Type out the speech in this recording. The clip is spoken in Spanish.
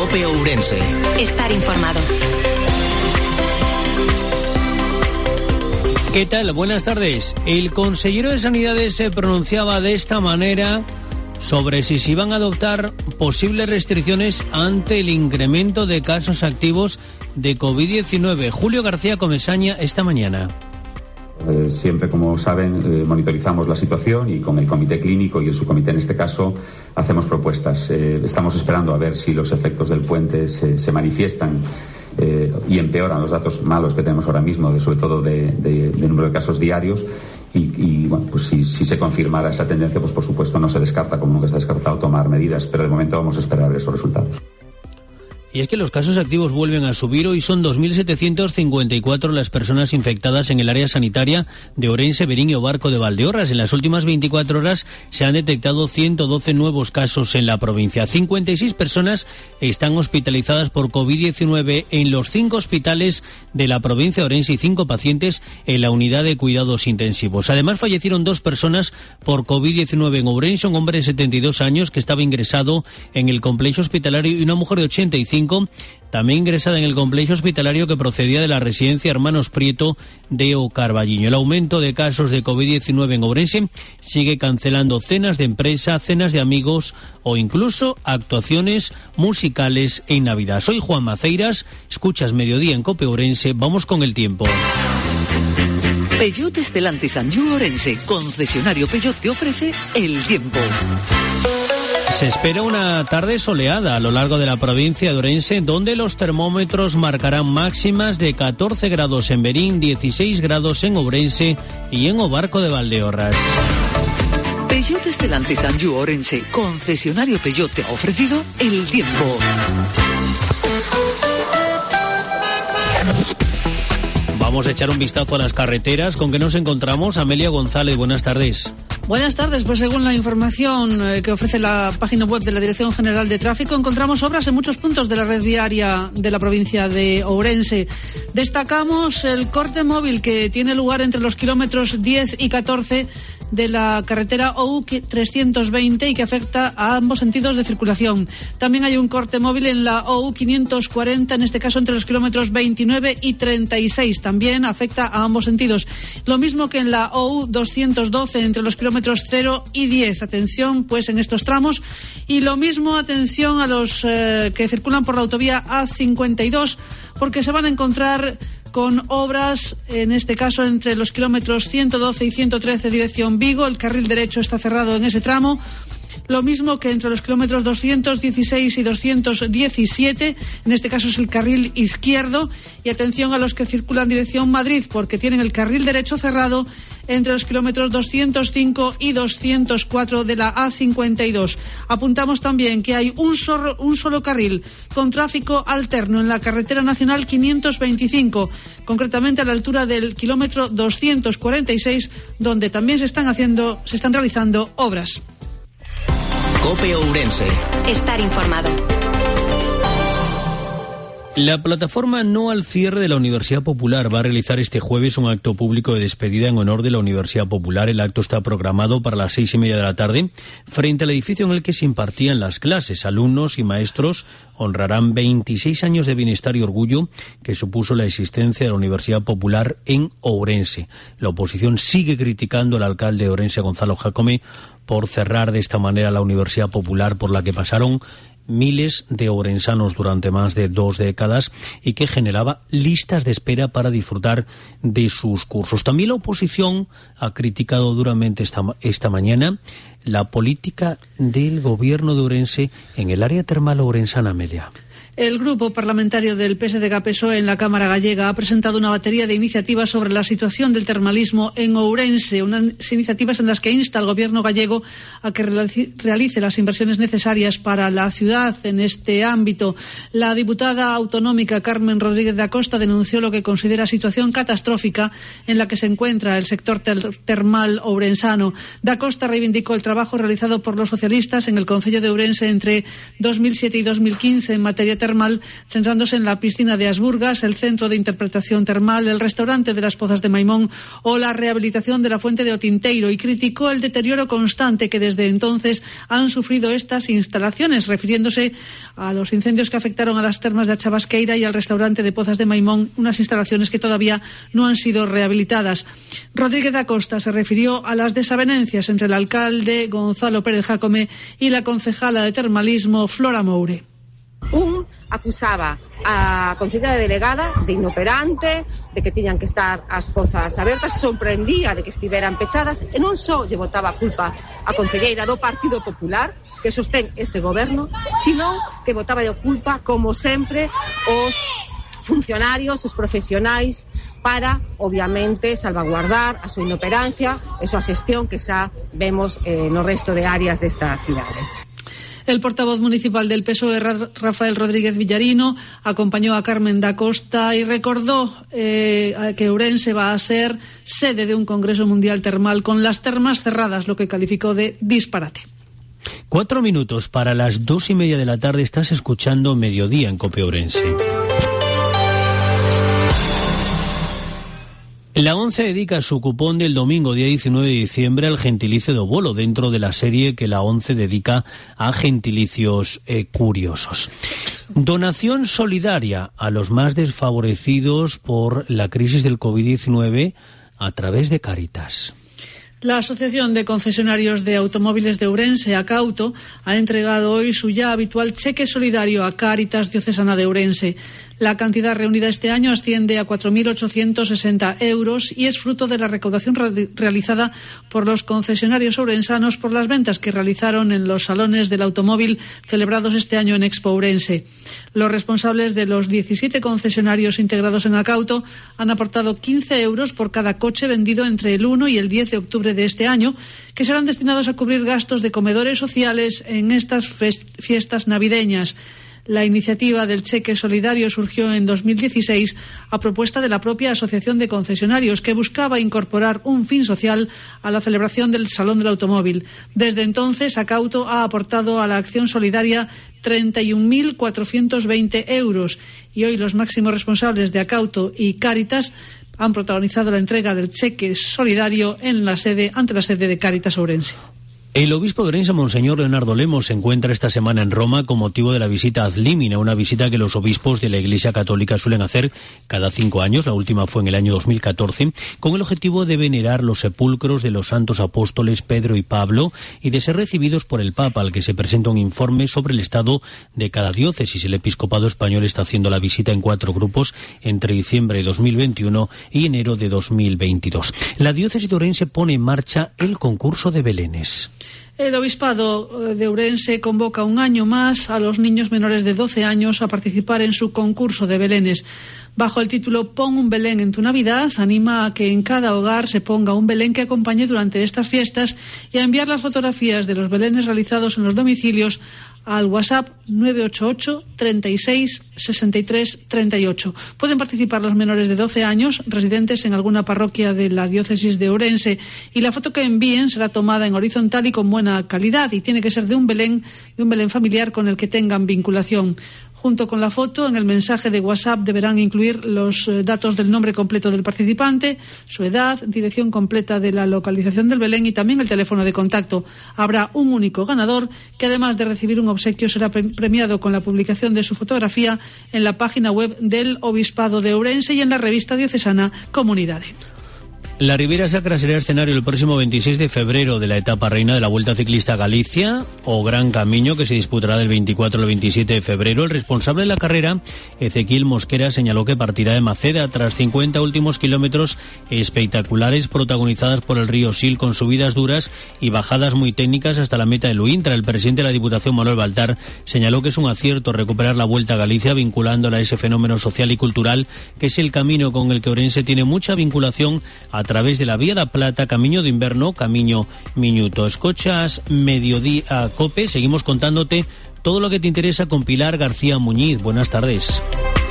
COPE Ourense. Estar informado. ¿Qué tal? Buenas tardes. El consejero de Sanidades se pronunciaba de esta manera sobre si se iban a adoptar posibles restricciones ante el incremento de casos activos de COVID-19. Julio García Comesaña esta mañana. Siempre, como saben, monitorizamos la situación y con el comité clínico y el subcomité en este caso hacemos propuestas. Estamos esperando a ver si los efectos del puente se manifiestan y empeoran los datos malos que tenemos ahora mismo, sobre todo de número de casos diarios. Y bueno, pues si se confirmara esa tendencia, pues por supuesto no se descarta, como nunca está descartado, tomar medidas, pero de momento vamos a esperar esos resultados. Y es que los casos activos vuelven a subir. Hoy son 2.754 las personas infectadas en el área sanitaria de Ourense, Verín y Obarco de Valdeorras. En las últimas 24 horas se han detectado 112 nuevos casos en la provincia. 56 personas están hospitalizadas por COVID-19 en los 5 hospitales de la provincia de Ourense y 5 pacientes en la unidad de cuidados intensivos. Además, fallecieron 2 personas por COVID-19 en Ourense, un hombre de 72 años que estaba ingresado en el complejo hospitalario y una mujer de 85 también ingresada en el complejo hospitalario que procedía de la residencia Hermanos Prieto de Ocarballiño. El aumento de casos de COVID-19 en Ourense sigue cancelando cenas de empresa, cenas de amigos o incluso actuaciones musicales en Navidad. Soy Juan Maceiras, escuchas Mediodía en COPE Ourense. Vamos con el tiempo. Peugeot Stellantis Anjou Ourense, concesionario Peugeot, te ofrece el tiempo. Se espera una tarde soleada a lo largo de la provincia de Ourense, donde los termómetros marcarán máximas de 14 grados en Verín, 16 grados en Ourense y en Obarco de Valdeorras. Peugeot Stellantis Anjou Ourense, concesionario Peugeot, te ha ofrecido el tiempo. Vamos a echar un vistazo a las carreteras. ¿Con qué nos encontramos? Amelia González, buenas tardes. Buenas tardes, pues según la información que ofrece la página web de la Dirección General de Tráfico, encontramos obras en muchos puntos de la red viaria de la provincia de Ourense. Destacamos el corte móvil que tiene lugar entre los kilómetros 10 y 14 de la carretera OU 320 y que afecta a ambos sentidos de circulación. También hay un corte móvil en la OU 540, en este caso entre los kilómetros 29 y 36. También afecta a ambos sentidos. Lo mismo que en la OU 212 entre los kilómetros 0 y 10. Atención, pues, en estos tramos. Y lo mismo, atención a los que circulan por la autovía A52, porque se van a encontrar con obras, en este caso entre los kilómetros 112 y 113 dirección Vigo. El carril derecho está cerrado en ese tramo. Lo mismo que entre los kilómetros 216 y 217, en este caso es el carril izquierdo. Y atención a los que circulan dirección Madrid, porque tienen el carril derecho cerrado entre los kilómetros 205 y 204 de la A52. Apuntamos también que hay un solo carril con tráfico alterno en la carretera nacional 525, concretamente a la altura del kilómetro 246, donde también se están realizando obras. COPE Ourense. Estar informado. La plataforma No al Cierre de la Universidad Popular va a realizar este jueves un acto público de despedida en honor de la Universidad Popular. El acto está programado para las 6:30 de la tarde frente al edificio en el que se impartían las clases. Alumnos y maestros honrarán 26 años de bienestar y orgullo que supuso la existencia de la Universidad Popular en Ourense. La oposición sigue criticando al alcalde de Ourense, Gonzalo Jácome, por cerrar de esta manera la Universidad Popular, por la que pasaron miles de ourensanos durante más de 2 décadas y que generaba listas de espera para disfrutar de sus cursos. También la oposición ha criticado duramente esta mañana la política del gobierno de Ourense en el área termal ourensana, Amelia. El grupo parlamentario del PSDG-PSOE en la Cámara gallega ha presentado una batería de iniciativas sobre la situación del termalismo en Ourense, unas iniciativas en las que insta al gobierno gallego a que realice las inversiones necesarias para la ciudad en este ámbito. La diputada autonómica Carmen Rodríguez da Costa denunció lo que considera situación catastrófica en la que se encuentra el sector termal ourensano. Da Costa reivindicó el trabajo trabajo realizado por los socialistas en el concello de Ourense entre 2007 y 2015 en materia termal, centrándose en la piscina de Asburgas, el centro de interpretación termal, el restaurante de las Pozas de Maimón o la rehabilitación de la fuente de Otinteiro, y criticó el deterioro constante que desde entonces han sufrido estas instalaciones, refiriéndose a los incendios que afectaron a las termas de Chabasqueira y al restaurante de Pozas de Maimón, unas instalaciones que todavía no han sido rehabilitadas. Rodríguez Acosta se refirió a las desavenencias entre el alcalde Gonzalo Pérez Jácome y la concejala de termalismo Flora Moure. Un acusaba a concelleira delegada de inoperante, de que tiñan que estar as pozas abertas, se sorprendía de que estiveran pechadas e non só lle botaba a culpa a concelleira do Partido Popular que sostén este goberno, sino que botaba a culpa, como sempre, os funcionarios, os profesionais, para, obviamente, salvaguardar a súa inoperancia e a súa xestión que xa vemos no resto de áreas desta cidade. El portavoz municipal del PSOE, Rafael Rodríguez Villarino, acompañó a Carmen da Costa y recordó que Ourense va a ser sede de un Congreso Mundial Termal con las termas cerradas, lo que calificó de disparate. 4 minutos para las 2:30 de la tarde. Estás escuchando Mediodía en COPE Ourense. La ONCE dedica su cupón del domingo, día 19 de diciembre, al gentilicio de Obolo, dentro de la serie que la ONCE dedica a gentilicios curiosos. Donación solidaria a los más desfavorecidos por la crisis del COVID-19 a través de Cáritas. La Asociación de Concesionarios de Automóviles de Ourense, Acauto, ha entregado hoy su ya habitual cheque solidario a Cáritas Diocesana de Ourense. La cantidad reunida este año asciende a 4.860 euros y es fruto de la recaudación realizada por los concesionarios ourensanos por las ventas que realizaron en los salones del automóvil celebrados este año en Expo Ourense. Los responsables de los 17 concesionarios integrados en Acauto han aportado 15 euros por cada coche vendido entre el 1 y el 10 de octubre de este año, que serán destinados a cubrir gastos de comedores sociales en estas fiestas navideñas. La iniciativa del cheque solidario surgió en 2016 a propuesta de la propia Asociación de Concesionarios, que buscaba incorporar un fin social a la celebración del Salón del Automóvil. Desde entonces, Acauto ha aportado a la acción solidaria 31.420 euros y hoy los máximos responsables de Acauto y Cáritas han protagonizado la entrega del cheque solidario ante la sede de Cáritas Ourense. El obispo de Ourense, Monseñor Leonardo Lemos, se encuentra esta semana en Roma con motivo de la visita ad limina, una visita que los obispos de la Iglesia Católica suelen hacer cada 5 años, la última fue en el año 2014, con el objetivo de venerar los sepulcros de los santos apóstoles Pedro y Pablo y de ser recibidos por el Papa, al que se presenta un informe sobre el estado de cada diócesis. El episcopado español está haciendo la visita en 4 grupos entre diciembre de 2021 y enero de 2022. La diócesis de Ourense pone en marcha el concurso de belenes. El obispado de Ourense convoca un año más a los niños menores de 12 años a participar en su concurso de belenes. Bajo el título Pon un Belén en tu Navidad, anima a que en cada hogar se ponga un Belén que acompañe durante estas fiestas y a enviar las fotografías de los belenes realizados en los domicilios al WhatsApp 988 36 63 38. Pueden participar los menores de 12 años residentes en alguna parroquia de la diócesis de Ourense y la foto que envíen será tomada en horizontal y con buena calidad y tiene que ser de un Belén familiar con el que tengan vinculación. Junto con la foto, en el mensaje de WhatsApp deberán incluir los datos del nombre completo del participante, su edad, dirección completa de la localización del Belén y también el teléfono de contacto. Habrá un único ganador que, además de recibir un obsequio, será premiado con la publicación de su fotografía en la página web del Obispado de Ourense y en la revista diocesana Comunidade. La Ribera Sacra será escenario el próximo 26 de febrero de la etapa reina de la Vuelta Ciclista a Galicia o Gran Camino, que se disputará del 24 al 27 de febrero. El responsable de la carrera, Ezequiel Mosquera, señaló que partirá de Maceda tras 50 últimos kilómetros espectaculares protagonizadas por el río Sil, con subidas duras y bajadas muy técnicas hasta la meta de Luintra. El presidente de la Diputación, Manuel Baltar, señaló que es un acierto recuperar la Vuelta a Galicia vinculándola a ese fenómeno social y cultural que es el camino con el que Ourense tiene mucha vinculación a través de la Vía da Plata, Camiño de Inverno, Camiño Miñuto. Escochas Mediodía COPE, seguimos contándote todo lo que te interesa con Pilar García Muñiz. Buenas tardes.